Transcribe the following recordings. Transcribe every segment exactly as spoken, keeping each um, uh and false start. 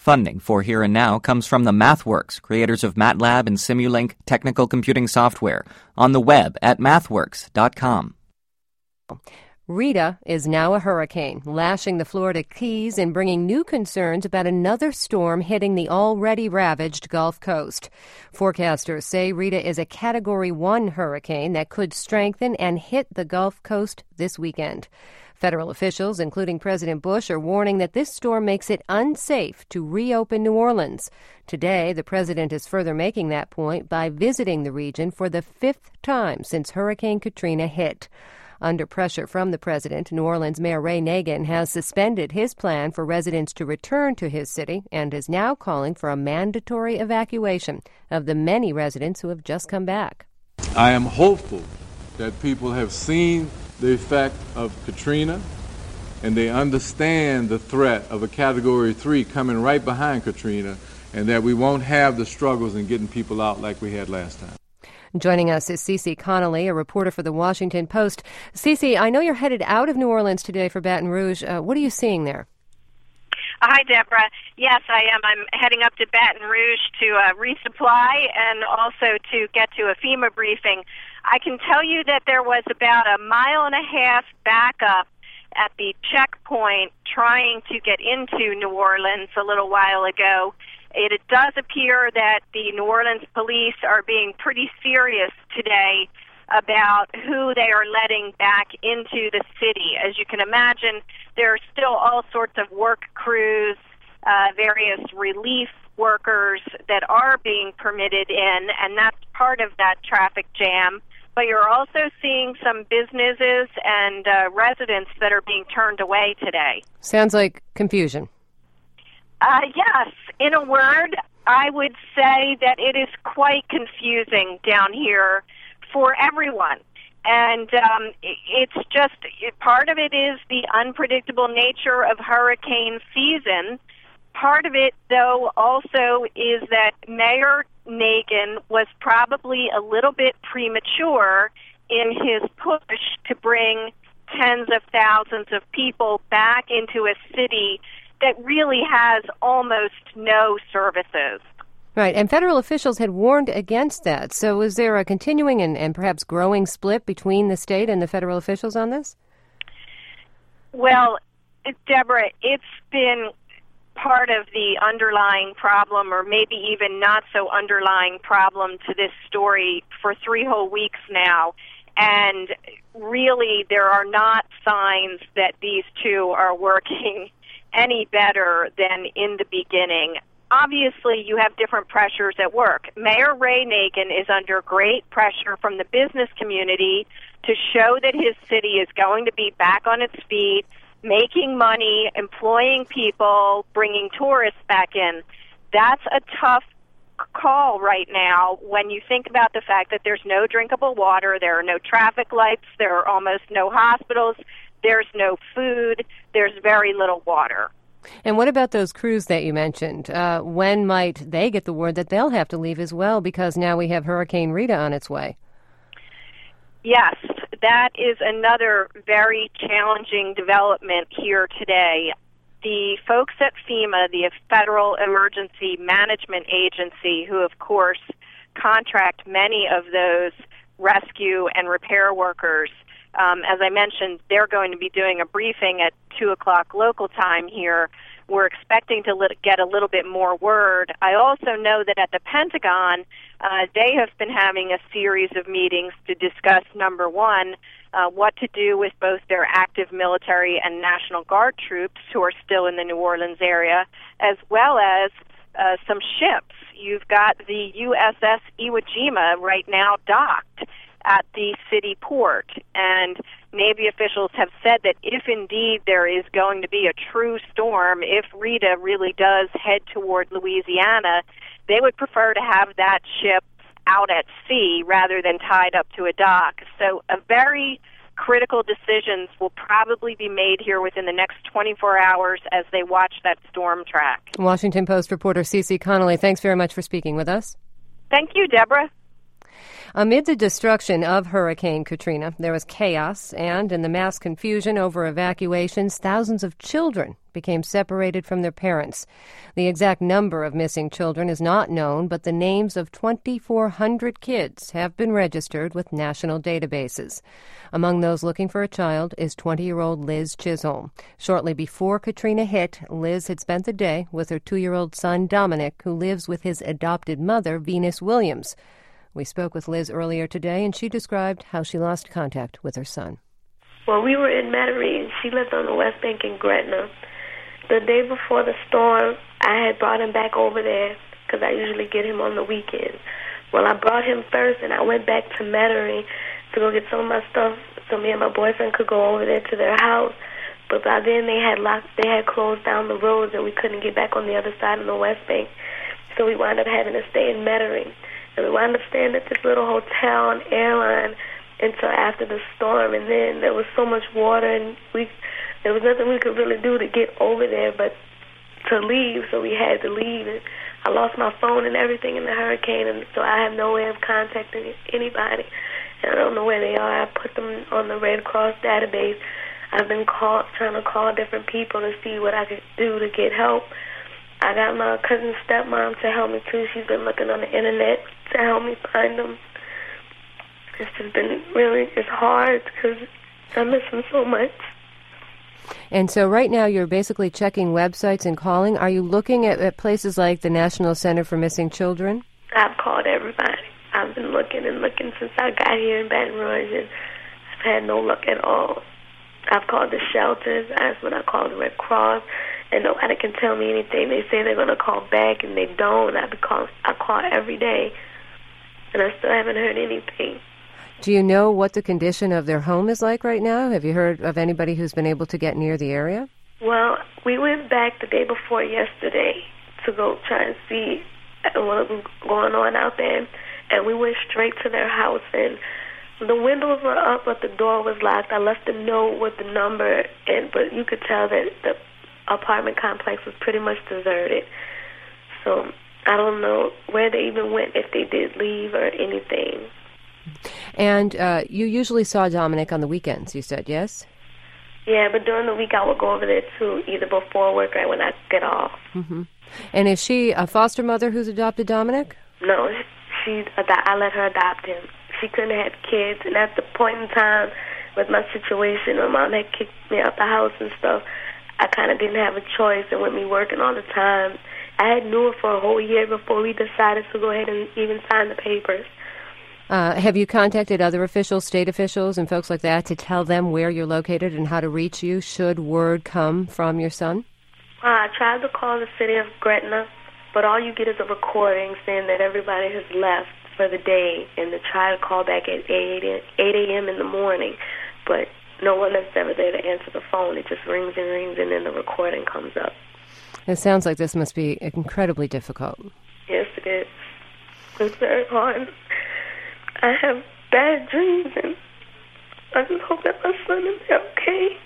Funding for Here and Now comes from the MathWorks, creators of MATLAB and Simulink technical computing software, on the web at mathworks dot com. Rita is now a hurricane, lashing the Florida Keys and bringing new concerns about another storm hitting the already ravaged Gulf Coast. Forecasters say Rita is a Category one hurricane that could strengthen and hit the Gulf Coast this weekend. Federal officials, including President Bush, are warning that this storm makes it unsafe to reopen New Orleans. Today, the president is further making that point by visiting the region for the fifth time since Hurricane Katrina hit. Under pressure from the president, New Orleans Mayor Ray Nagin has suspended his plan for residents to return to his city and is now calling for a mandatory evacuation of the many residents who have just come back. I am hopeful that people have seen the effect of Katrina and they understand the threat of a Category three coming right behind Katrina, and that we won't have the struggles in getting people out like we had last time. Joining us is Cece Connolly, a reporter for the Washington Post. Cece, I know you're headed out of New Orleans today for Baton Rouge. Uh, what are you seeing there? Hi, Deborah. Yes, I am. I'm heading up to Baton Rouge to uh, resupply and also to get to a FEMA briefing. I can tell you that there was about a mile and a half backup at the checkpoint trying to get into New Orleans a little while ago. It, it does appear that the New Orleans police are being pretty serious today about who they are letting back into the city. As you can imagine, there are still all sorts of work crews, uh, various relief workers that are being permitted in, and that's part of that traffic jam. But you're also seeing some businesses and uh, residents that are being turned away today. Sounds like confusion. Uh, yes. In a word, I would say that it is quite confusing down here for everyone. And um, it's just, part of it is the unpredictable nature of hurricane season. Part of it, though, also is that Mayor Nagin was probably a little bit premature in his push to bring tens of thousands of people back into a city that really has almost no services. Right, and federal officials had warned against that. So is there a continuing and, and perhaps growing split between the state and the federal officials on this? Well, Deborah, it's been part of the underlying problem, or maybe even not so underlying problem to this story for three whole weeks now. And really, there are not signs that these two are working any better than in the beginning. Obviously, you have different pressures at work. Mayor Ray Nagin is under great pressure from the business community to show that his city is going to be back on its feet, making money, employing people, bringing tourists back in. That's a tough call right now when you think about the fact that there's no drinkable water, there are no traffic lights, there are almost no hospitals, there's no food, there's very little water. And what about those crews that you mentioned? Uh, when might they get the word that they'll have to leave as well, because now we have Hurricane Rita on its way? Yes, that is another very challenging development here today. The folks at FEMA, the Federal Emergency Management Agency, who of course contract many of those rescue and repair workers, Um, as I mentioned, they're going to be doing a briefing at two o'clock local time here. We're expecting to lit- get a little bit more word. I also know that at the Pentagon, uh, they have been having a series of meetings to discuss, number one, uh, what to do with both their active military and National Guard troops who are still in the New Orleans area, as well as uh, some ships. You've got the U S S Iwo Jima right now docked at the city port, and Navy officials have said that if indeed there is going to be a true storm, if Rita really does head toward Louisiana, they would prefer to have that ship out at sea rather than tied up to a dock. So a very critical decisions will probably be made here within the next twenty-four hours as they watch that storm track. Washington Post reporter Cece Connolly, thanks very much for speaking with us. Thank you, Deborah. Amid the destruction of Hurricane Katrina, there was chaos, and in the mass confusion over evacuations, thousands of children became separated from their parents. The exact number of missing children is not known, but the names of twenty-four hundred kids have been registered with national databases. Among those looking for a child is twenty-year-old Liz Chisholm. Shortly before Katrina hit, Liz had spent the day with her two-year-old son Dominic, who lives with his adopted mother, Venus Williams. We spoke with Liz earlier today, and she described how she lost contact with her son. Well, we were in Metairie, and she lived on the West Bank in Gretna. The day before the storm, I had brought him back over there because I usually get him on the weekends. Well, I brought him first, and I went back to Metairie to go get some of my stuff so me and my boyfriend could go over there to their house. But by then they had locked, they had closed down the roads, and we couldn't get back on the other side of the West Bank. So we wound up having to stay in Metairie. And we wound up staying at this little hotel on Airline until after the storm. And then there was so much water, and we there was nothing we could really do to get over there but to leave. So we had to leave. And I lost my phone and everything in the hurricane, and so I have no way of contacting anybody. And I don't know where they are. I put them on the Red Cross database. I've been call, trying to call different people to see what I could do to get help. I got my cousin's stepmom to help me, too. She's been looking on the Internet to help me find them. It's just been really, it's hard because I miss them so much. And so right now you're basically checking websites and calling. Are you looking at, at places like the National Center for Missing Children? I've called everybody. I've been looking and looking since I got here in Baton Rouge, and I've had no luck at all. I've called the shelters. That's when I called the Red Cross, and nobody can tell me anything. They say they're going to call back, and they don't. I call, I call every day, and I still haven't heard anything. Do you know what the condition of their home is like right now? Have you heard of anybody who's been able to get near the area? Well, we went back the day before yesterday to go try and see what was going on out there, and we went straight to their house, and the windows were up, but the door was locked. I left them know what the number, and but you could tell that the apartment complex was pretty much deserted. So I don't know where they even went, if they did leave or anything. And uh, you usually saw Dominic on the weekends, you said, yes? Yeah, but during the week I would go over there, too, either before work or when I get off. Mm-hmm. And is she a foster mother who's adopted Dominic? No, she. I let her adopt him. She couldn't have kids, and at the point in time with my situation, my mom had kicked me out the house and stuff, I kind of didn't have a choice, and with me working all the time, I had knew her for a whole year before we decided to go ahead and even sign the papers. Uh, have you contacted other officials, state officials, and folks like that to tell them where you're located and how to reach you should word come from your son? Uh, I tried to call the city of Gretna, but all you get is a recording saying that everybody has left for the day, and to try to call back at eight a.m. in the morning, but no one is ever there to answer the phone. It just rings and rings, and then the recording comes up. It sounds like this must be incredibly difficult. Yes, it is. It's very hard. I have bad dreams, and I just hope that my son is okay.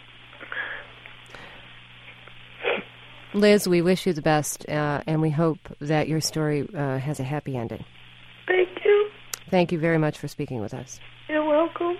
Liz, we wish you the best, uh, and we hope that your story uh, has a happy ending. Thank you. Thank you very much for speaking with us. You're welcome.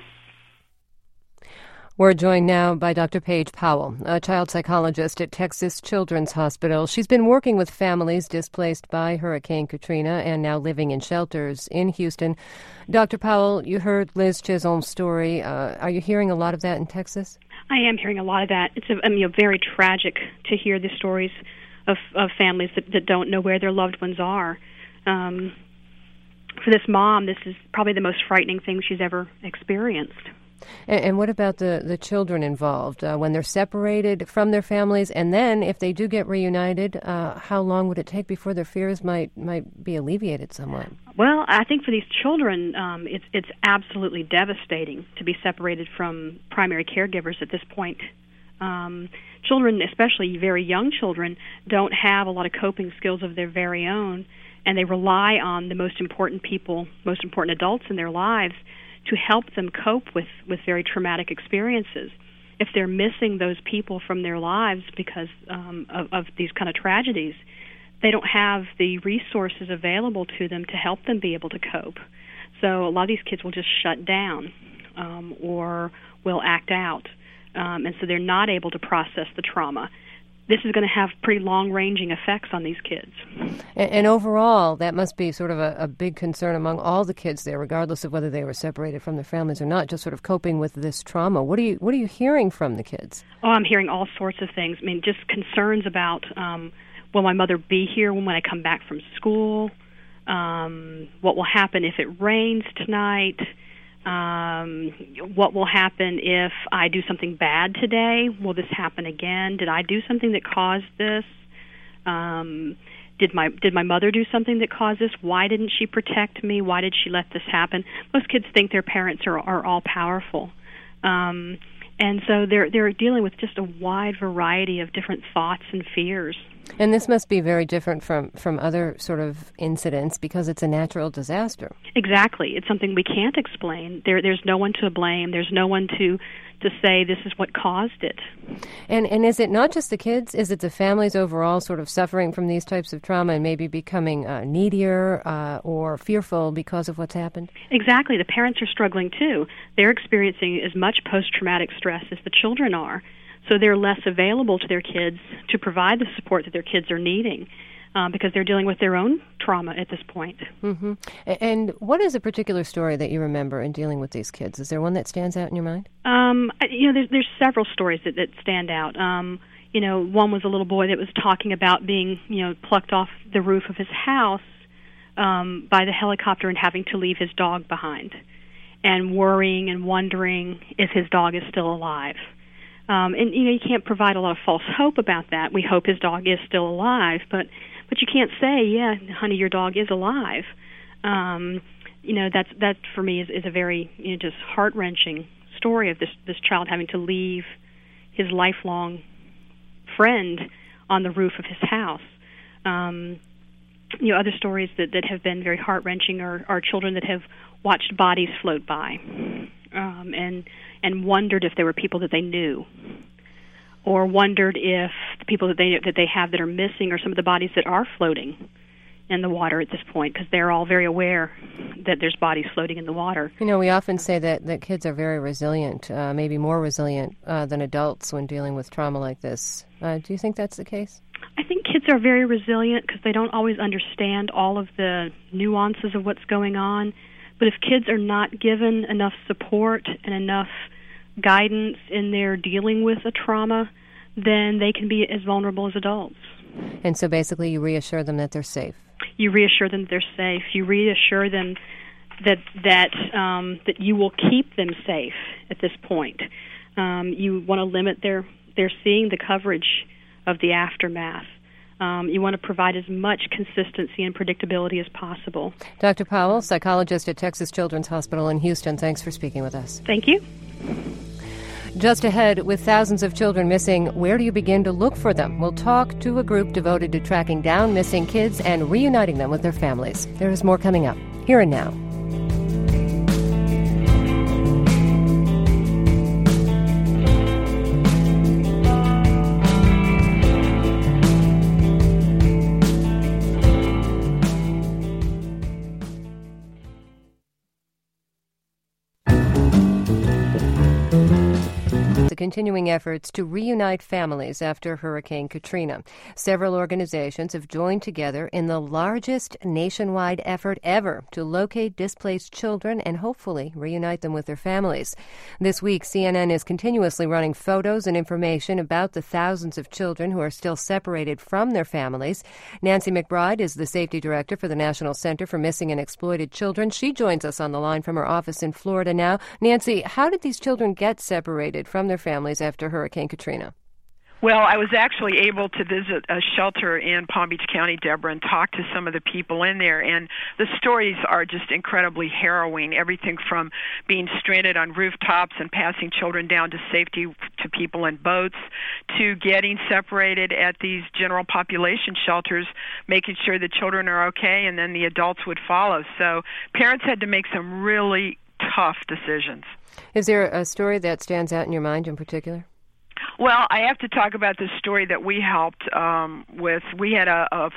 We're joined now by Doctor Paige Powell, a child psychologist at Texas Children's Hospital. She's been working with families displaced by Hurricane Katrina and now living in shelters in Houston. Doctor Powell, you heard Liz Chisholm's story. Uh, are you hearing a lot of that in Texas? I am hearing a lot of that. It's a, I mean, very tragic to hear the stories of, of families that, that don't know where their loved ones are. Um, for this mom, this is probably the most frightening thing she's ever experienced. And, and what about the, the children involved? Uh, when they're separated from their families, and then if they do get reunited, uh, how long would it take before their fears might might be alleviated somewhat? Well, I think for these children, um, it's it's absolutely devastating to be separated from primary caregivers at this point. Um, children, especially very young children, don't have a lot of coping skills of their very own, and they rely on the most important people, most important adults in their lives to help them cope with, with very traumatic experiences. If they're missing those people from their lives because um, of, of these kind of tragedies, they don't have the resources available to them to help them be able to cope. so a lot of these kids will just shut down um, or will act out, um, and so they're not able to process the trauma. This is going to have pretty long-ranging effects on these kids. And, and overall, that must be sort of a, a big concern among all the kids there, regardless of whether they were separated from their families or not, just sort of coping with this trauma. What are you What are you hearing from the kids? Oh, I'm hearing all sorts of things. I mean, just concerns about, um, will my mother be here when I come back from school? Um, what will happen if it rains tonight? Um, what will happen if I do something bad today? Will this happen again? Did I do something that caused this? Um, did my did my mother do something that caused this? Why didn't she protect me? Why did she let this happen? Most kids think their parents are are all powerful, um, and so they're they're dealing with just a wide variety of different thoughts and fears. And this must be very different from, from other sort of incidents because it's a natural disaster. Exactly. It's something we can't explain. There, there's no one to blame. There's no one to to say this is what caused it. And and is it not just the kids? Is it the families overall sort of suffering from these types of trauma and maybe becoming uh, needier uh, or fearful because of what's happened? Exactly. The parents are struggling too. They're experiencing as much post-traumatic stress as the children are. So they're less available to their kids to provide the support that their kids are needing um, because they're dealing with their own trauma at this point. Mm-hmm. And what is a particular story that you remember in dealing with these kids? Is there one that stands out in your mind? Um, you know, there's, there's several stories that, that stand out. Um, you know, one was a little boy that was talking about being, you know, plucked off the roof of his house um, by the helicopter and having to leave his dog behind and worrying and wondering if his dog is still alive. Um, and, you know, you can't provide a lot of false hope about that. We hope his dog is still alive, but but you can't say, yeah, honey, your dog is alive. Um, you know, that's that for me is, is a very, you know, just heart-wrenching story of this, this child having to leave his lifelong friend on the roof of his house. Um, you know, other stories that, that have been very heart-wrenching are, are children that have watched bodies float by um, and and wondered if there were people that they knew, or wondered if the people that they that they have that are missing are some of the bodies that are floating in the water at this point, because they're all very aware that there's bodies floating in the water. You know, we often say that, that kids are very resilient, uh, maybe more resilient uh, than adults when dealing with trauma like this. Uh, do you think that's the case? I think kids are very resilient because they don't always understand all of the nuances of what's going on. But if kids are not given enough support and enough guidance in their dealing with a trauma, then they can be as vulnerable as adults. And so basically you reassure them that they're safe. You reassure them that they're safe. You reassure them that that um, that you will keep them safe at this point. Um, you want to limit their, their seeing the coverage of the aftermath. Um, you want to provide as much consistency and predictability as possible. Doctor Powell, psychologist at Texas Children's Hospital in Houston, thanks for speaking with us. Thank you. Just ahead, with thousands of children missing, where do you begin to look for them? We'll talk to a group devoted to tracking down missing kids and reuniting them with their families. There is more coming up, here and now. The continuing efforts to reunite families after Hurricane Katrina. Several organizations have joined together in the largest nationwide effort ever to locate displaced children and hopefully reunite them with their families. This week, C N N is continuously running photos and information about the thousands of children who are still separated from their families. Nancy McBride is the safety director for the National Center for Missing and Exploited Children. She joins us on the line from her office in Florida now. Nancy, how did these children get separated from their families after Hurricane Katrina? Well, I was actually able to visit a shelter in Palm Beach County, Deborah, and talk to some of the people in there. And the stories are just incredibly harrowing. Everything from being stranded on rooftops and passing children down to safety to people in boats, to getting separated at these general population shelters, making sure the children are okay, and then the adults would follow. So parents had to make some really tough decisions. Is there a story that stands out in your mind in particular? Well, I have to talk about the story that we helped um, with. We had a, a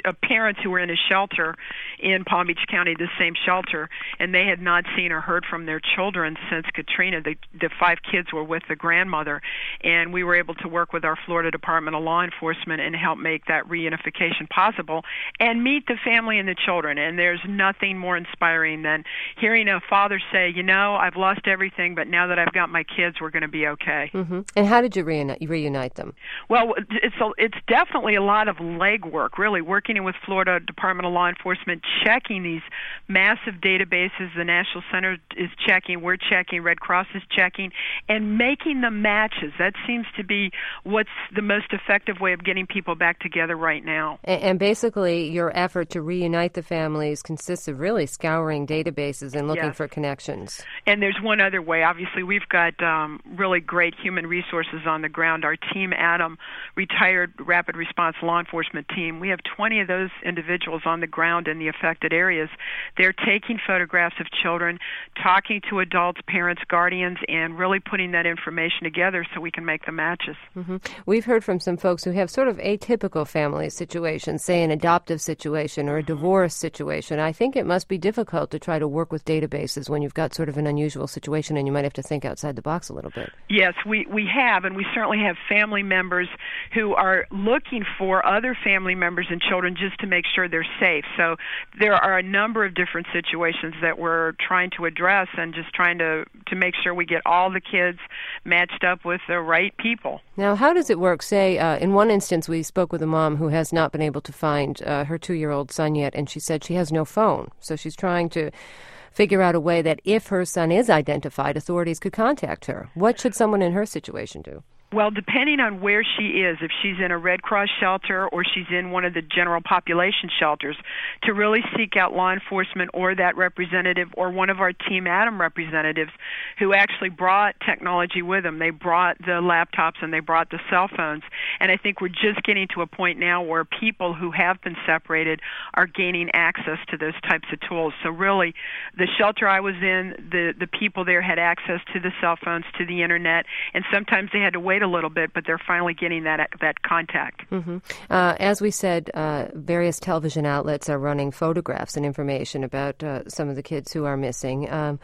uh, parents who were in a shelter in Palm Beach County, the same shelter, and they had not seen or heard from their children since Katrina. The, the five kids were with the grandmother, and we were able to work with our Florida Department of Law Enforcement and help make that reunification possible and meet the family and the children. And there's nothing more inspiring than hearing a father say, you know, I've lost everything, but now that I've got my kids, we're going to be okay. Mm-hmm. And how did you reunite, reunite them? Well, it's a, it's definitely a lot of legwork, really, working with Florida Department of Law Enforcement, checking these massive databases. The National Center is checking, we're checking, Red Cross is checking, and making the matches. That seems to be what's the most effective way of getting people back together right now. And, and basically, your effort to reunite the families consists of really scouring databases and looking yes. for connections. And there's one other way. Obviously, we've got um, really great human resources on the ground. Our Team Adam, retired rapid response law enforcement team, we have twenty of those individuals on the ground in the affected areas. They're taking photographs of children, talking to adults, parents, guardians, and really putting that information together so we can make the matches. Mm-hmm. We've heard from some folks who have sort of atypical family situations, say an adoptive situation or a divorce situation. I think it must be difficult to try to work with databases when you've got sort of an unusual situation and you might have to think outside the box a little bit. Yes, we, we have, and we certainly have family members who are looking for other family members and children just to make sure they're safe. So there are a number of different situations that we're trying to address and just trying to, to make sure we get all the kids matched up with the right people. Now, how does it work? Say, uh, in one instance, we spoke with a mom who has not been able to find uh, her two-year-old son yet, and she said she has no phone. So she's trying to figure out a way that if her son is identified, authorities could contact her. What should someone in her situation do? Well, depending on where she is, if she's in a Red Cross shelter or she's in one of the general population shelters, to really seek out law enforcement or that representative or one of our Team Adam representatives who actually brought technology with them. They brought the laptops and they brought the cell phones. And I think we're just getting to a point now where people who have been separated are gaining access to those types of tools. So really, the shelter I was in, the, the people there had access to the cell phones, to the Internet, and sometimes they had to wait a little bit, but they're finally getting that that contact. Mm-hmm. Uh, as we said, uh, various television outlets are running photographs and information about uh, some of the kids who are missing. Um,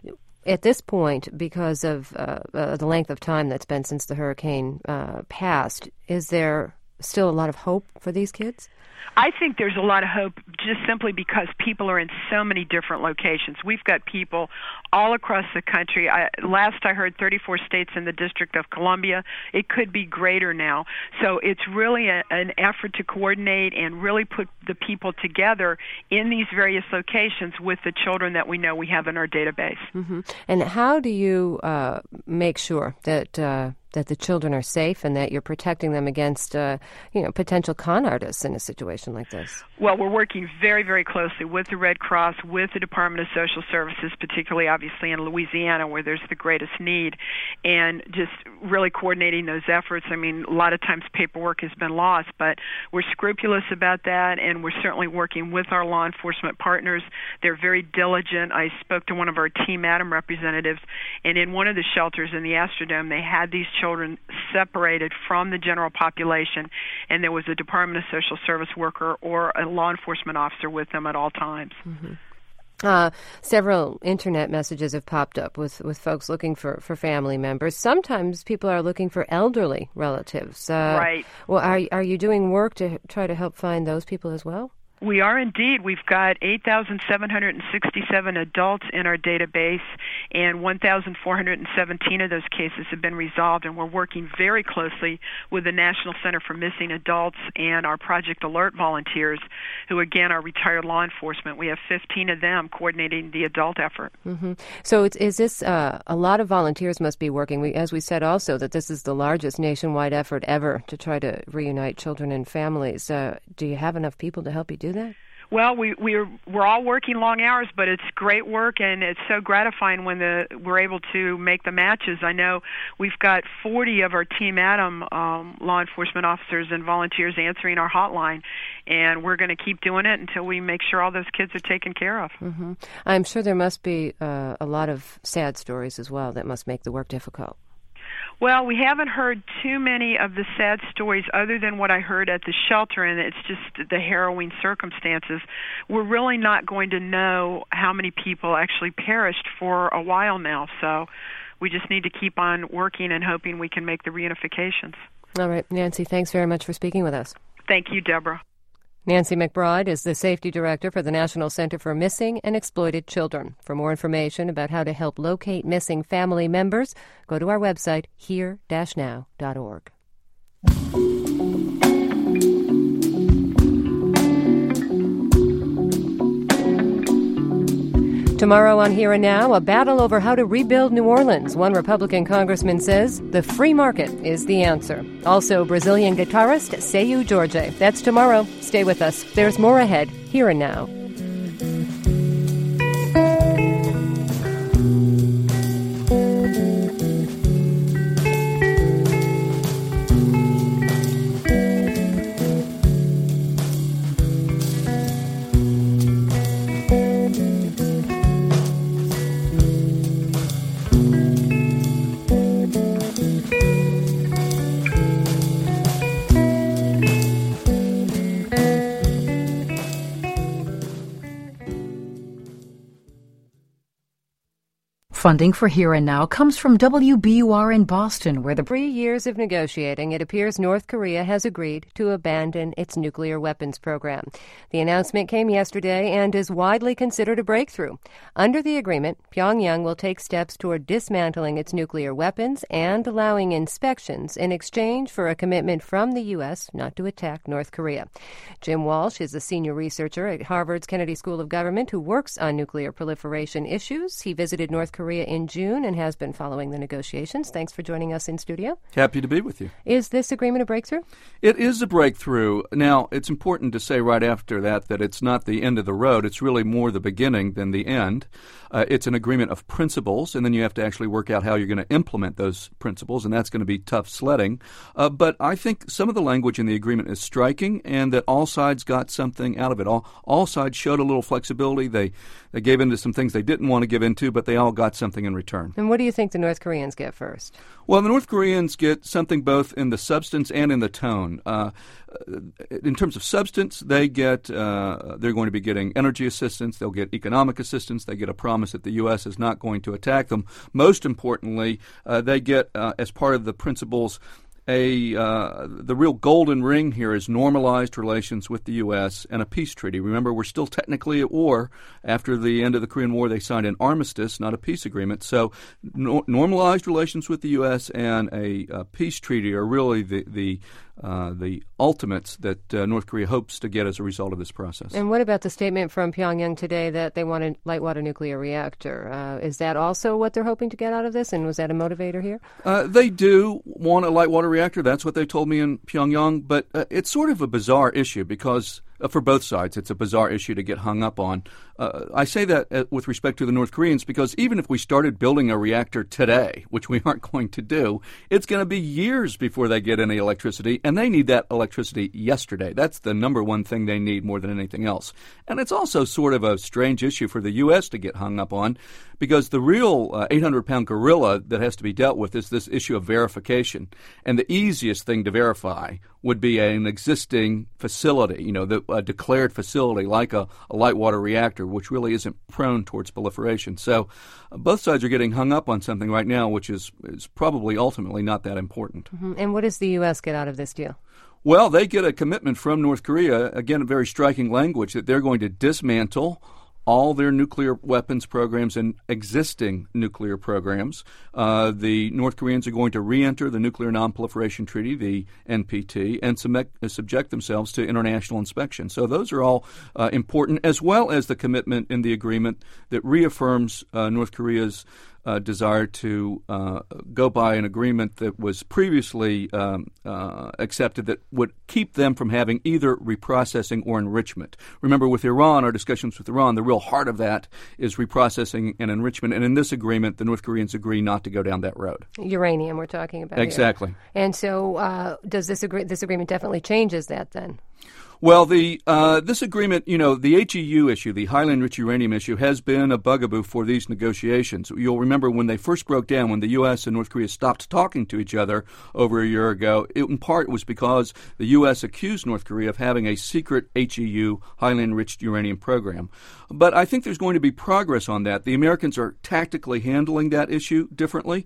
at this point, because of uh, uh, the length of time that's been since the hurricane uh, passed, is there still a lot of hope for these kids? I think there's a lot of hope just simply because people are in so many different locations. We've got people all across the country. I, last I heard, thirty-four states in the District of Columbia. It could be greater now. So it's really a, an effort to coordinate and really put the people together in these various locations with the children that we know we have in our database. Mm-hmm. And how do you uh, make sure that uh, that the children are safe and that you're protecting them against, uh, you know, potential con artists in a situation like this? Well, we're working very, very closely with the Red Cross, with the Department of Social Services, particularly obviously in Louisiana where there's the greatest need, and just really coordinating those efforts. I mean, a lot of times paperwork has been lost, but we're scrupulous about that, and we're certainly working with our law enforcement partners. They're very diligent. I spoke to one of our Team Adam representatives, and in one of the shelters in the Astrodome, they had these children separated from the general population, and there was a Department of Social Service worker or a law enforcement officer with them at all times. Mm-hmm. Uh, several internet messages have popped up with, with folks looking for, for family members. Sometimes people are looking for elderly relatives. Uh, right. Well, are are you doing work to try to help find those people as well? We are indeed. We've got eight thousand seven hundred sixty-seven adults in our database, and one thousand four hundred seventeen of those cases have been resolved, and we're working very closely with the National Center for Missing Adults and our Project Alert volunteers, who, again, are retired law enforcement. We have fifteen of them coordinating the adult effort. Mm-hmm. So it's, is this, uh, a lot of volunteers must be working. We, as we said also, that this is the largest nationwide effort ever to try to reunite children and families. Uh, do you have enough people to help you do that? Well, we we're we're all working long hours, but it's great work, and it's so gratifying when the we're able to make the matches. I know we've got forty of our Team Adam um, law enforcement officers and volunteers answering our hotline, and we're going to keep doing it until we make sure all those kids are taken care of. Mm-hmm. I'm sure there must be uh, a lot of sad stories as well that must make the work difficult. Well, we haven't heard too many of the sad stories other than what I heard at the shelter, and it's just the harrowing circumstances. We're really not going to know how many people actually perished for a while now, so we just need to keep on working and hoping we can make the reunifications. All right, Nancy, thanks very much for speaking with us. Thank you, Deborah. Nancy McBride is the Safety Director for the National Center for Missing and Exploited Children. For more information about how to help locate missing family members, go to our website, here dash now dot org. Tomorrow on Here and Now, a battle over how to rebuild New Orleans. One Republican congressman says the free market is the answer. Also, Brazilian guitarist Seu Jorge. That's tomorrow. Stay with us. There's more ahead. Here and Now. Funding for Here and Now comes from W B U R in Boston, where the three years of negotiating, it appears North Korea has agreed to abandon its nuclear weapons program. The announcement came yesterday and is widely considered a breakthrough. Under the agreement, Pyongyang will take steps toward dismantling its nuclear weapons and allowing inspections in exchange for a commitment from the U S not to attack North Korea. Jim Walsh is a senior researcher at Harvard's Kennedy School of Government who works on nuclear proliferation issues. He visited North Korea in June and has been following the negotiations. Thanks for joining us in studio. Happy to be with you. Is this agreement a breakthrough? It is a breakthrough. Now, it's important to say right after that that it's not the end of the road. It's really more the beginning than the end. Uh, it's an agreement of principles, and then you have to actually work out how you're going to implement those principles, and that's going to be tough sledding. Uh, but I think some of the language in the agreement is striking, and that all sides got something out of it. All all sides showed a little flexibility. They they gave into some things they didn't want to give into, but they all got something in return. And what do you think the North Koreans get first? Well, the North Koreans get something both in the substance and in the tone. Uh, in terms of substance, they get uh, they're going to be getting energy assistance. They'll get economic assistance. They get a promise that the U S is not going to attack them. Most importantly, uh, they get, uh, as part of the principles, A uh, the real golden ring here is normalized relations with the U S and a peace treaty. Remember, we're still technically at war. After the end of the Korean War, they signed an armistice, not a peace agreement. So no- normalized relations with the U S and a, a peace treaty are really the the uh, the ultimates that uh, North Korea hopes to get as a result of this process. And what about the statement from Pyongyang today that they want a light water nuclear reactor? Uh, is that also what they're hoping to get out of this, and was that a motivator here? Uh, they do want a light water reactor. That's what they told me in Pyongyang. But uh, it's sort of a bizarre issue because uh, for both sides, it's a bizarre issue to get hung up on. Uh, I say that uh, with respect to the North Koreans because even if we started building a reactor today, which we aren't going to do, it's going to be years before they get any electricity, and they need that electricity yesterday. That's the number one thing they need more than anything else. And it's also sort of a strange issue for the U S to get hung up on because the real uh, eight hundred pound gorilla that has to be dealt with is this issue of verification. And the easiest thing to verify would be an existing facility, you know, the, a declared facility like a, a light water reactor, which really isn't prone towards proliferation. So uh, both sides are getting hung up on something right now, which is, is probably ultimately not that important. Mm-hmm. And what does the U S get out of this deal? Well, they get a commitment from North Korea, again, a very striking language, that they're going to dismantle all their nuclear weapons programs and existing nuclear programs. Uh, the North Koreans are going to re-enter the Nuclear Non-Proliferation Treaty, the N P T, and subject, uh, subject themselves to international inspection. So those are all uh, important, as well as the commitment in the agreement that reaffirms uh, North Korea's Uh, desire to uh, go by an agreement that was previously um, uh, accepted that would keep them from having either reprocessing or enrichment. Remember, with Iran, our discussions with Iran, the real heart of that is reprocessing and enrichment. And in this agreement, the North Koreans agree not to go down that road. Uranium we're talking about Exactly. here. And so uh, does this, agree- this agreement definitely changes that then? Well, the uh, this agreement, you know, the H E U issue, the highly enriched uranium issue, has been a bugaboo for these negotiations. You'll remember when they first broke down, when the U S and North Korea stopped talking to each other over a year ago, it in part was because the U S accused North Korea of having a secret H E U, highly enriched uranium program. But I think there's going to be progress on that. The Americans are tactically handling that issue differently.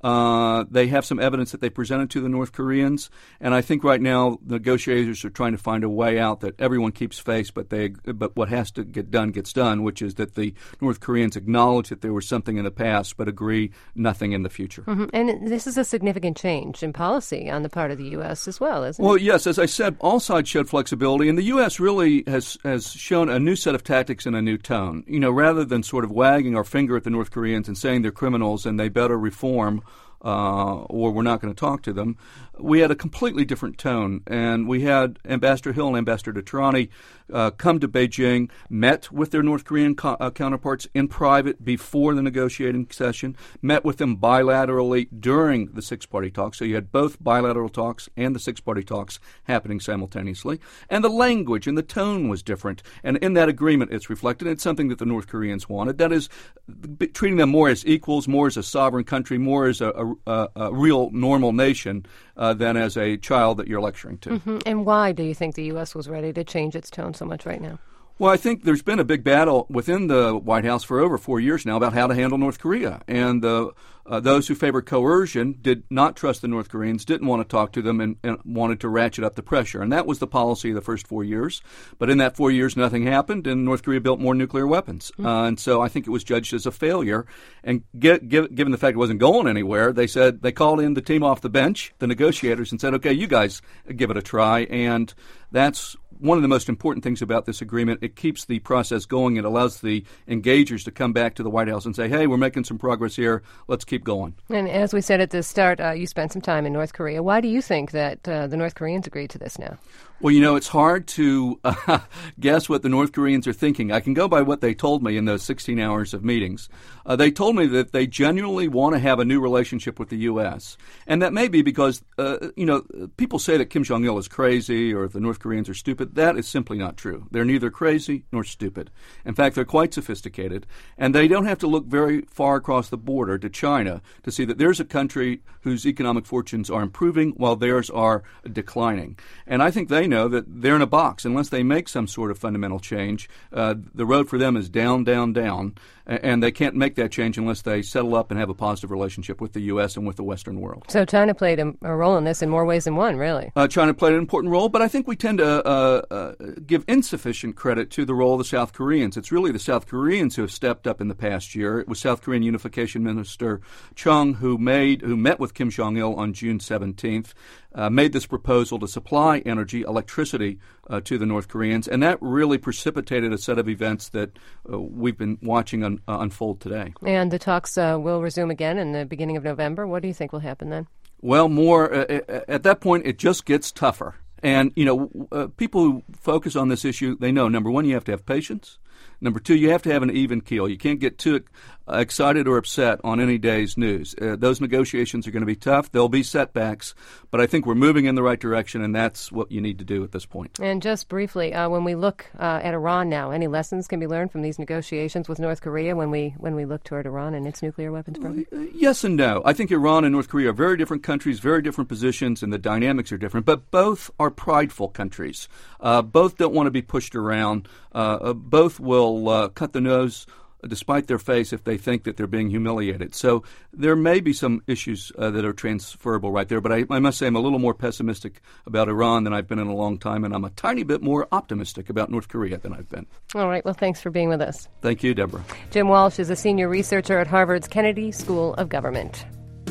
Uh, they have some evidence that they presented to the North Koreans, and I think right now the negotiators are trying to find a way out that everyone keeps face, but they but what has to get done gets done, which is that the North Koreans acknowledge that there was something in the past, but agree nothing in the future. Mm-hmm. And this is a significant change in policy on the part of the U S as well, isn't well, it? Well, yes, as I said, all sides showed flexibility, and the U S really has has shown a new set of tactics and a new tone. You know, rather than sort of wagging our finger at the North Koreans and saying they're criminals and they better reform, Uh, or we're not going to talk to them, we had a completely different tone. And we had Ambassador Hill and Ambassador Teherani uh, come to Beijing, met with their North Korean co- uh, counterparts in private before the negotiating session, met with them bilaterally during the six-party talks. So you had both bilateral talks and the six-party talks happening simultaneously. And the language and the tone was different. And in that agreement, it's reflected. It's something that the North Koreans wanted. That is, b- treating them more as equals, more as a sovereign country, more as a, a A, a real normal nation uh, than as a child that you're lecturing to. Mm-hmm. And why do you think the U S was ready to change its tone so much right now? Well, I think there's been a big battle within the White House for over four years now about how to handle North Korea. And uh, uh, those who favored coercion did not trust the North Koreans, didn't want to talk to them, and, and wanted to ratchet up the pressure. And that was the policy of the first four years. But in that four years, nothing happened, and North Korea built more nuclear weapons. Mm-hmm. Uh, and so I think it was judged as a failure. And get, get, given the fact it wasn't going anywhere, they said they called in the team off the bench, the negotiators, and said, okay, you guys give it a try. And that's one of the most important things about this agreement. It keeps the process going. It allows the engagers to come back to the White House and say, hey, we're making some progress here. Let's keep going. And as we said at the start, uh, you spent some time in North Korea. Why do you think that uh, the North Koreans agreed to this now? Well, you know, it's hard to uh, guess what the North Koreans are thinking. I can go by what they told me in those sixteen hours of meetings. Uh, they told me that they genuinely want to have a new relationship with the U S. And that may be because, uh, you know, people say that Kim Jong-il is crazy or the North Koreans are stupid. That is simply not true. They're neither crazy nor stupid. In fact, they're quite sophisticated. And they don't have to look very far across the border to China to see that there's a country whose economic fortunes are improving while theirs are declining. And I think they know that they're in a box. Unless they make some sort of fundamental change, uh, the road for them is down, down, down. And they can't make that change unless they settle up and have a positive relationship with the U S and with the Western world. So China played a, a role in this in more ways than one, really. Uh, China played an important role, but I think we tend to uh, uh, give insufficient credit to the role of the South Koreans. It's really the South Koreans who have stepped up in the past year. It was South Korean Unification Minister Chung who made who met with Kim Jong-il on June seventeenth, uh, made this proposal to supply energy, electricity, uh, to the North Koreans, and that really precipitated a set of events that uh, we've been watching un- uh, unfold today. And the talks uh, will resume again in the beginning of November. What do you think will happen then? Well, more uh, at that point, it just gets tougher. And, you know, uh, people who focus on this issue, they know, number one, you have to have patience. Number two, you have to have an even keel. You can't get too uh, excited or upset on any day's news. Uh, those negotiations are going to be tough. There'll be setbacks, but I think we're moving in the right direction, and that's what you need to do at this point. And just briefly, uh, when we look uh, at Iran now, any lessons can be learned from these negotiations with North Korea when we when we look toward Iran and its nuclear weapons program? Uh, yes and no. I think Iran and North Korea are very different countries, very different positions, and the dynamics are different, but both are prideful countries. Uh, both don't want to be pushed around. Uh, both will uh, cut the nose despite their face if they think that they're being humiliated. So there may be some issues uh, that are transferable right there, but I, I must say I'm a little more pessimistic about Iran than I've been in a long time, and I'm a tiny bit more optimistic about North Korea than I've been. All right. Well, thanks for being with us. Thank you, Deborah. Jim Walsh is a senior researcher at Harvard's Kennedy School of Government.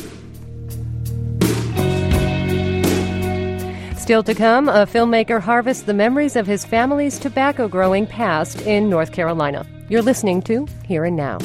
Still to come, a filmmaker harvests the memories of his family's tobacco growing past in North Carolina. You're listening to Here and Now.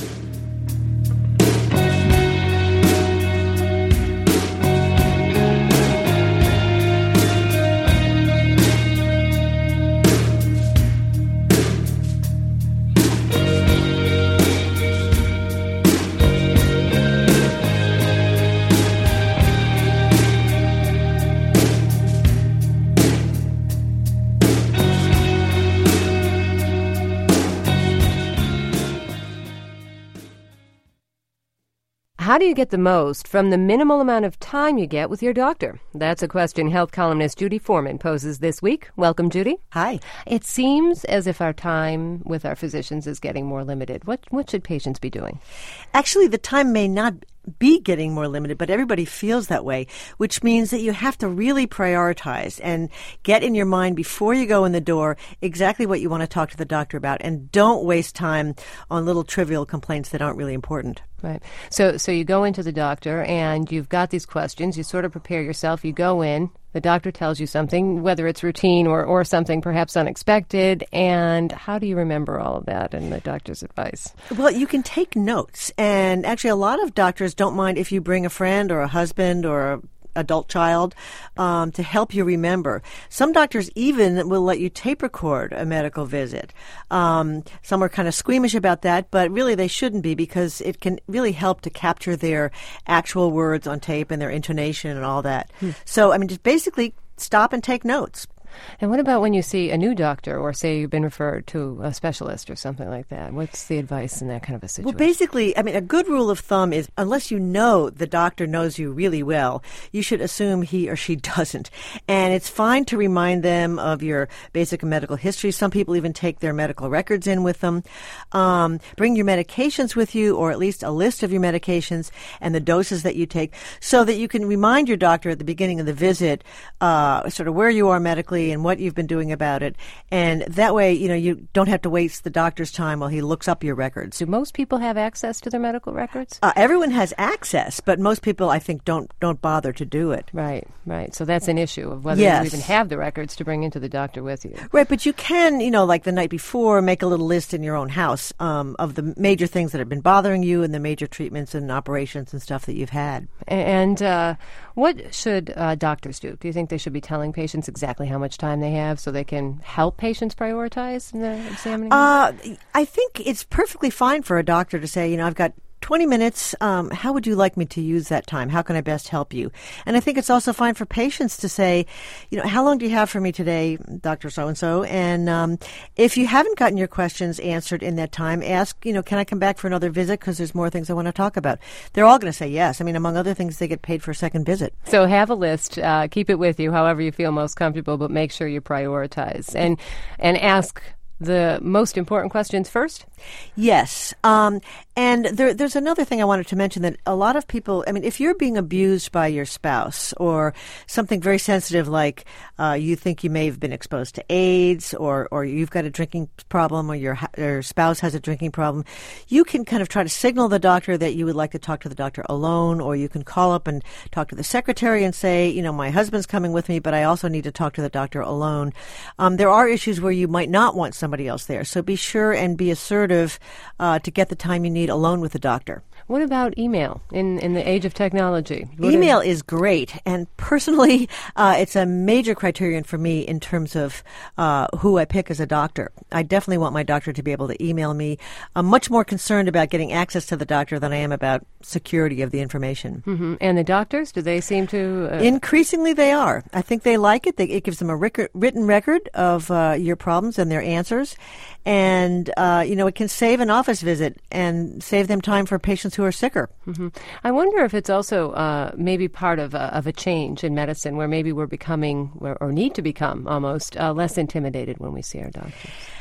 How do you get the most from the minimal amount of time you get with your doctor? That's a question health columnist Judy Foreman poses this week. Welcome, Judy. Hi. It seems as if our time with our physicians is getting more limited. What what should patients be doing? Actually, the time may not be getting more limited, but everybody feels that way, which means that you have to really prioritize and get in your mind before you go in the door exactly what you want to talk to the doctor about, and don't waste time on little trivial complaints that aren't really important. Right. So so you go into the doctor and you've got these questions. You sort of prepare yourself. You go in. The doctor tells you something, whether it's routine or, or something perhaps unexpected. And how do you remember all of that and the doctor's advice? Well, you can take notes. And actually, a lot of doctors don't mind if you bring a friend or a husband or a adult child um, to help you remember. Some doctors even will let you tape record a medical visit. Um, some are kind of squeamish about that, but really they shouldn't be, because it can really help to capture their actual words on tape and their intonation and all that. Hmm. So, I mean, just basically stop and take notes. And what about when you see a new doctor, or say you've been referred to a specialist or something like that? What's the advice in that kind of a situation? Well, basically, I mean, a good rule of thumb is unless you know the doctor knows you really well, you should assume he or she doesn't. And it's fine to remind them of your basic medical history. Some people even take their medical records in with them. Um, bring your medications with you, or at least a list of your medications and the doses that you take, so that you can remind your doctor at the beginning of the visit uh, sort of where you are medically and what you've been doing about it. And that way, you know, you don't have to waste the doctor's time while he looks up your records. Do most people have access to their medical records? Uh, everyone has access, but most people, I think, don't don't bother to do it. Right, right. So that's an issue of whether yes. you even have the records to bring into the doctor with you. Right, but you can, you know, like the night before, make a little list in your own house um, of the major things that have been bothering you and the major treatments and operations and stuff that you've had. And uh, what should uh, doctors do? Do you think they should be telling patients exactly how much time they have so they can help patients prioritize in the examining? Uh, I think it's perfectly fine for a doctor to say, you know, I've got twenty minutes. Um, how would you like me to use that time? How can I best help you? And I think it's also fine for patients to say, you know, how long do you have for me today, Doctor So-and-so? And um, if you haven't gotten your questions answered in that time, ask, you know, can I come back for another visit because there's more things I want to talk about? They're all going to say yes. I mean, among other things, they get paid for a second visit. So have a list. Uh, keep it with you however you feel most comfortable, but make sure you prioritize. And, and ask the most important questions first? Yes. Um, and there, there's another thing I wanted to mention, that a lot of people, I mean, if you're being abused by your spouse, or something very sensitive like uh, you think you may have been exposed to AIDS, or, or you've got a drinking problem, or your, your spouse has a drinking problem, you can kind of try to signal the doctor that you would like to talk to the doctor alone, or you can call up and talk to the secretary and say, you know, my husband's coming with me, but I also need to talk to the doctor alone. Um, there are issues where you might not want somebody else there, so be sure and be assertive uh, to get the time you need alone with the doctor. What about email in, in the age of technology? What email is-, is great, and personally, uh, it's a major criterion for me in terms of uh, who I pick as a doctor. I definitely want my doctor to be able to email me. I'm much more concerned about getting access to the doctor than I am about security of the information. Mm-hmm. And the doctors, do they seem to... Uh... Increasingly, they are. I think they like it. They, it gives them a rec- written record of uh, your problems and their answers. And, uh, you know, it can save an office visit and save them time for patients who are sicker. Mm-hmm. I wonder if it's also uh, maybe part of a, of a change in medicine, where maybe we're becoming, or, or need to become almost, uh, less intimidated when we see our doctors.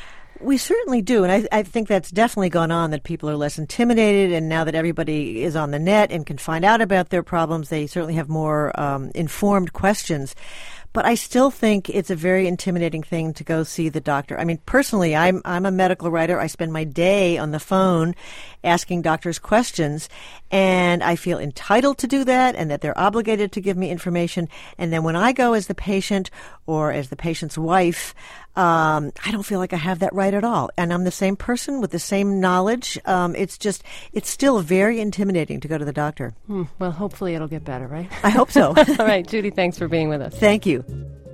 We certainly do, and I, I think that's definitely gone on, that people are less intimidated, and now that everybody is on the net and can find out about their problems, they certainly have more um, informed questions. But I still think it's a very intimidating thing to go see the doctor. I mean, personally, I'm I'm a medical writer. I spend my day on the phone asking doctors questions, and I feel entitled to do that, and that they're obligated to give me information. And then when I go as the patient or as the patient's wife, um, I don't feel like I have that right at all. And I'm the same person with the same knowledge. Um, it's just, it's still very intimidating to go to the doctor. Hmm. Well, hopefully it'll get better, right? I hope so. All right, Judy, thanks for being with us. Thank you.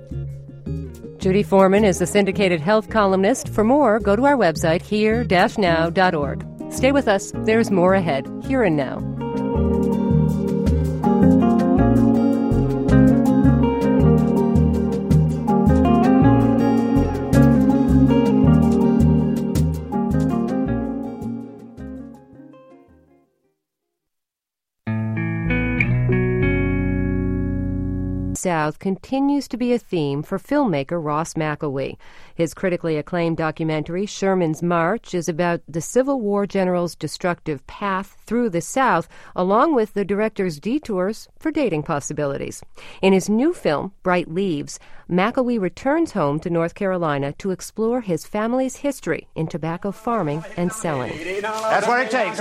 Judy Foreman is the syndicated health columnist. For more, go to our website, here dash now dot org. Stay with us. There's more ahead, here and now. South continues to be a theme for filmmaker Ross McElwee. His critically acclaimed documentary, Sherman's March, is about the Civil War general's destructive path through the South, along with the director's detours for dating possibilities. In his new film, Bright Leaves, McElwee returns home to North Carolina to explore his family's history in tobacco farming and selling. That's what it takes.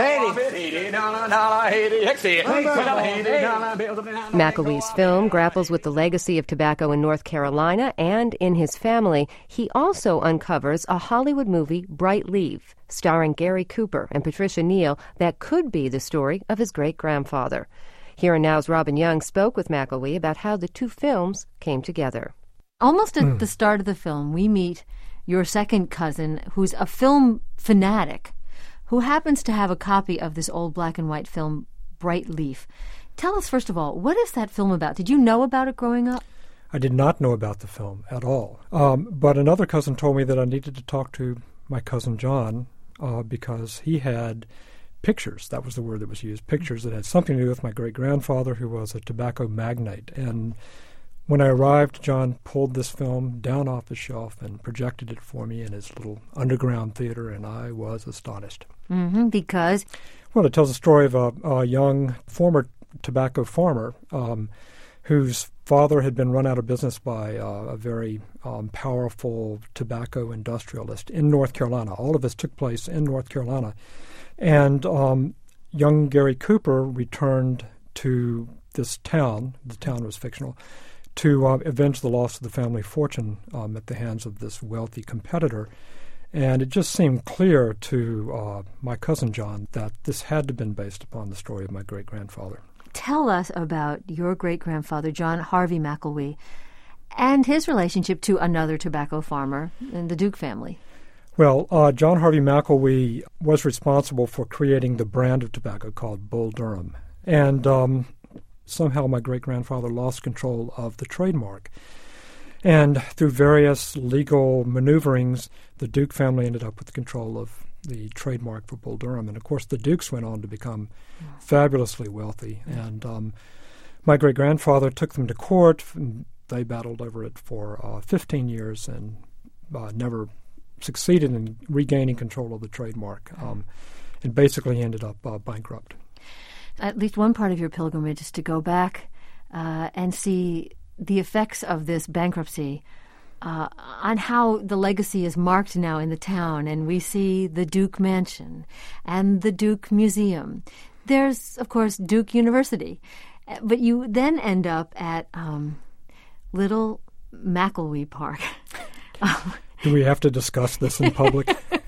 McElwee's film grapples with the legacy of tobacco in North Carolina and in his family. He also uncovers a Hollywood movie, Bright Leaf, starring Gary Cooper and Patricia Neal, that could be the story of his great-grandfather. Here and Now's Robin Young spoke with McElwee about how the two films came together. Almost at mm. the start of the film, we meet your second cousin, who's a film fanatic, who happens to have a copy of this old black and white film, Bright Leaf. Tell us, first of all, what is that film about? Did you know about it growing up? I did not know about the film at all. Um, but another cousin told me that I needed to talk to my cousin John uh, because he had pictures, that was the word that was used, pictures that had something to do with my great-grandfather, who was a tobacco magnate. And when I arrived, John pulled this film down off the shelf and projected it for me in his little underground theater, and I was astonished. Mm-hmm, because? Well, it tells the story of a, a young former tobacco farmer um, whose father had been run out of business by uh, a very um, powerful tobacco industrialist in North Carolina. All of this took place in North Carolina. And um, young Gary Cooper returned to this town, the town was fictional, to uh, avenge the loss of the family fortune um, at the hands of this wealthy competitor. And it just seemed clear to uh, my cousin John that this had to have been based upon the story of my great-grandfather. Tell us about your great-grandfather, John Harvey McElwee, and his relationship to another tobacco farmer in the Duke family. Well, uh, John Harvey McElwee was responsible for creating the brand of tobacco called Bull Durham. And um, somehow my great-grandfather lost control of the trademark. And through various legal maneuverings, the Duke family ended up with control of the trademark for Bull Durham. And, of course, the Dukes went on to become fabulously wealthy. And um, my great-grandfather took them to court. And they battled over it for uh, fifteen years and uh, never succeeded in regaining control of the trademark, um, and basically ended up uh, bankrupt. At least one part of your pilgrimage is to go back uh, and see the effects of this bankruptcy uh, on how the legacy is marked now in the town. And we see the Duke Mansion and the Duke Museum. There's, of course, Duke University. But you then end up at um, Little McElwee Park. Do we have to discuss this in public?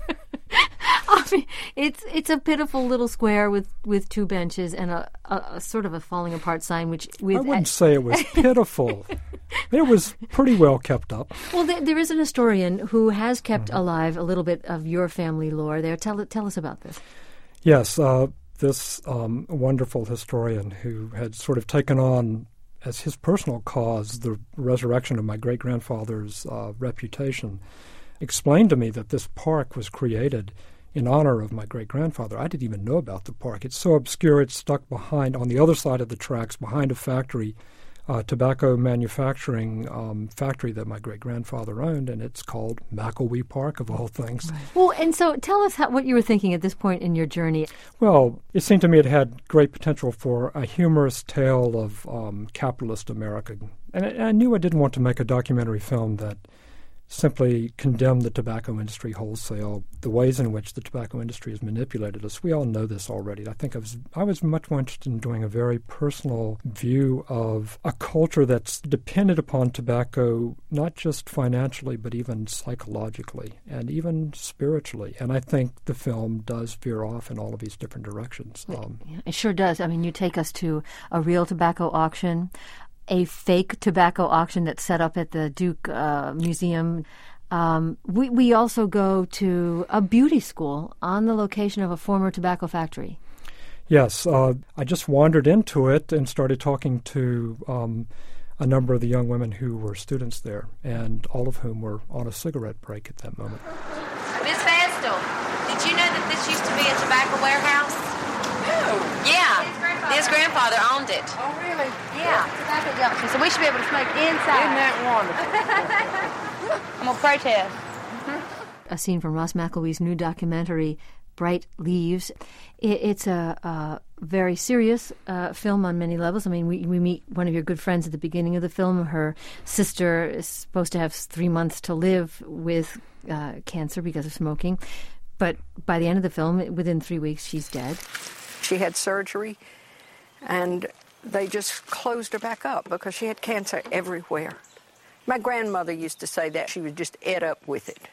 I mean, it's it's a pitiful little square with, with two benches and a, a, a sort of a falling apart sign. Which with I wouldn't say it was pitiful. It was pretty well kept up. Well, there, there is an historian who has kept mm-hmm. alive a little bit of your family lore there. Tell tell us about this. Yes, uh, this um, wonderful historian who had sort of taken on as his personal cause the resurrection of my great-grandfather's uh, reputation, explained to me that this park was created in honor of my great-grandfather. I didn't even know about the park. It's so obscure, it's stuck behind, on the other side of the tracks, behind a factory, uh, tobacco manufacturing um, factory that my great-grandfather owned, and it's called McElwee Park, of all things. Right. Well, and so tell us how, what you were thinking at this point in your journey. Well, it seemed to me it had great potential for a humorous tale of um, capitalist America. And I, I knew I didn't want to make a documentary film that simply condemn the tobacco industry wholesale, the ways in which the tobacco industry has manipulated us. We all know this already. I think I was I was much more interested in doing a very personal view of a culture that's dependent upon tobacco, not just financially, but even psychologically and even spiritually. And I think the film does veer off in all of these different directions. Um, it sure does. I mean, you take us to a real tobacco auction, a fake tobacco auction that's set up at the Duke uh, Museum. Um, we, we also go to a beauty school on the location of a former tobacco factory. Yes. Uh, I just wandered into it and started talking to um, a number of the young women who were students there, and all of whom were on a cigarette break at that moment. Miss Vestal, did you know that this used to be a tobacco warehouse? No. Yeah. His grandfather owned it. Oh, really? Yeah, tobacco junction. So we should be able to smoke inside. Isn't that wonderful? I'm going to protest. A scene from Ross McElwee's new documentary, Bright Leaves. It, it's a, a very serious uh, film on many levels. I mean, we, we meet one of your good friends at the beginning of the film. Her sister is supposed to have three months to live with uh, cancer because of smoking. But by the end of the film, within three weeks, she's dead. She had surgery, and they just closed her back up because she had cancer everywhere. My grandmother used to say that she was just ate up with it.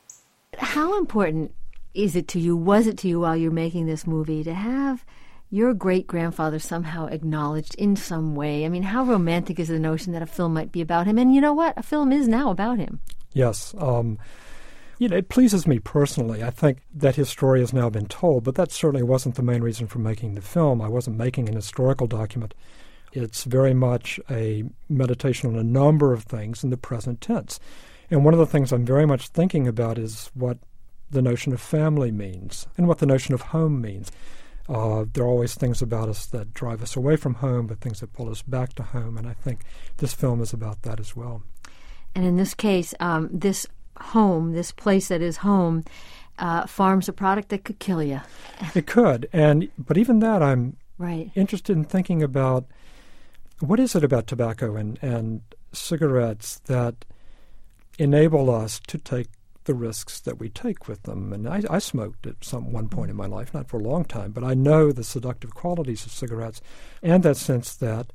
How important is it to you, was it to you while you're making this movie, to have your great-grandfather somehow acknowledged in some way? I mean, how romantic is the notion that a film might be about him? And you know what? A film is now about him. Yes. Um, you know, it pleases me personally. I think that his story has now been told, but that certainly wasn't the main reason for making the film. I wasn't making an historical document. It's very much a meditation on a number of things in the present tense. And one of the things I'm very much thinking about is what the notion of family means and what the notion of home means. Uh, there are always things about us that drive us away from home, but things that pull us back to home, and I think this film is about that as well. And in this case, um, this home, this place that is home, uh, farms a product that could kill you. It could, and but even that I'm right. interested in thinking about what is it about tobacco and, and cigarettes that enable us to take the risks that we take with them. And I, I smoked at some one point in my life, not for a long time, but I know the seductive qualities of cigarettes and that sense that,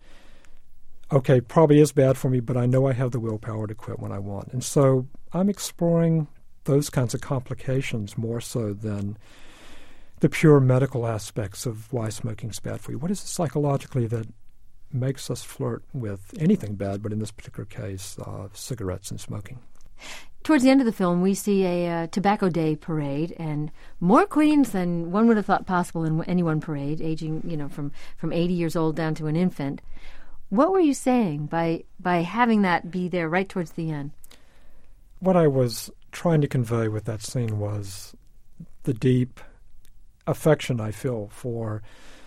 okay, probably is bad for me, but I know I have the willpower to quit when I want. And so I'm exploring those kinds of complications more so than the pure medical aspects of why smoking is bad for you. What is it psychologically that makes us flirt with anything bad, but in this particular case, uh, cigarettes and smoking? Towards the end of the film, we see a uh, Tobacco Day parade, and more queens than one would have thought possible in any one parade, aging, you know, from, from eighty years old down to an infant. What were you saying by by having that be there right towards the end? What I was trying to convey with that scene was the deep affection I feel for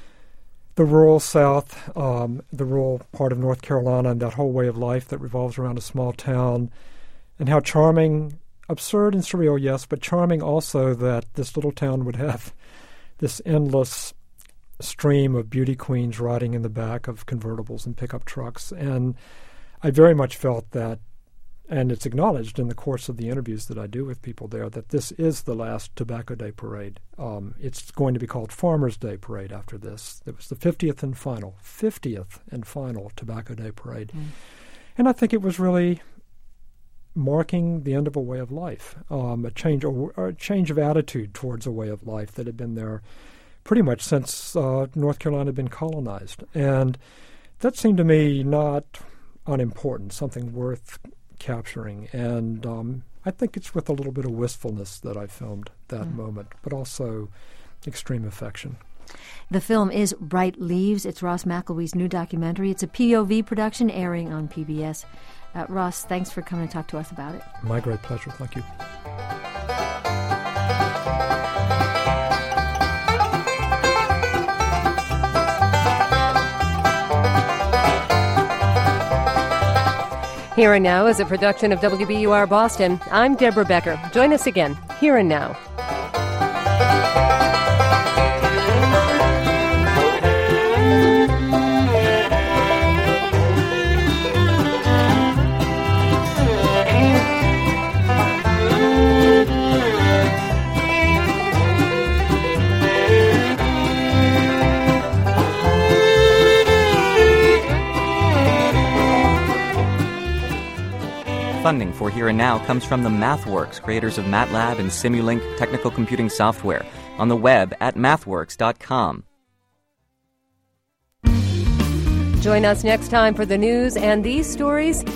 the rural South, um, the rural part of North Carolina, and that whole way of life that revolves around a small town, and how charming, absurd and surreal, yes, but charming also that this little town would have this endless stream of beauty queens riding in the back of convertibles and pickup trucks. And I very much felt that, and it's acknowledged in the course of the interviews that I do with people there, that this is the last Tobacco Day parade. Um, it's going to be called Farmers' Day Parade after this. It was the fiftieth and final, fiftieth and final Tobacco Day Parade. Mm. And I think it was really marking the end of a way of life, um, a change, or a change of attitude towards a way of life that had been there pretty much since uh, North Carolina had been colonized. And that seemed to me not unimportant, something worth capturing. And um, I think it's with a little bit of wistfulness that I filmed that mm. moment, but also extreme affection. The film is Bright Leaves. It's Ross McElwee's new documentary. It's a P O V production airing on P B S. Uh, Ross, thanks for coming to talk to us about it. My great pleasure. Thank you. Here and Now is a production of W B U R Boston. I'm Deborah Becker. Join us again, Here and Now. Funding for Here and Now comes from the MathWorks, creators of MATLAB and Simulink technical computing software, on the web at mathworks dot com. Join us next time for the news and these stories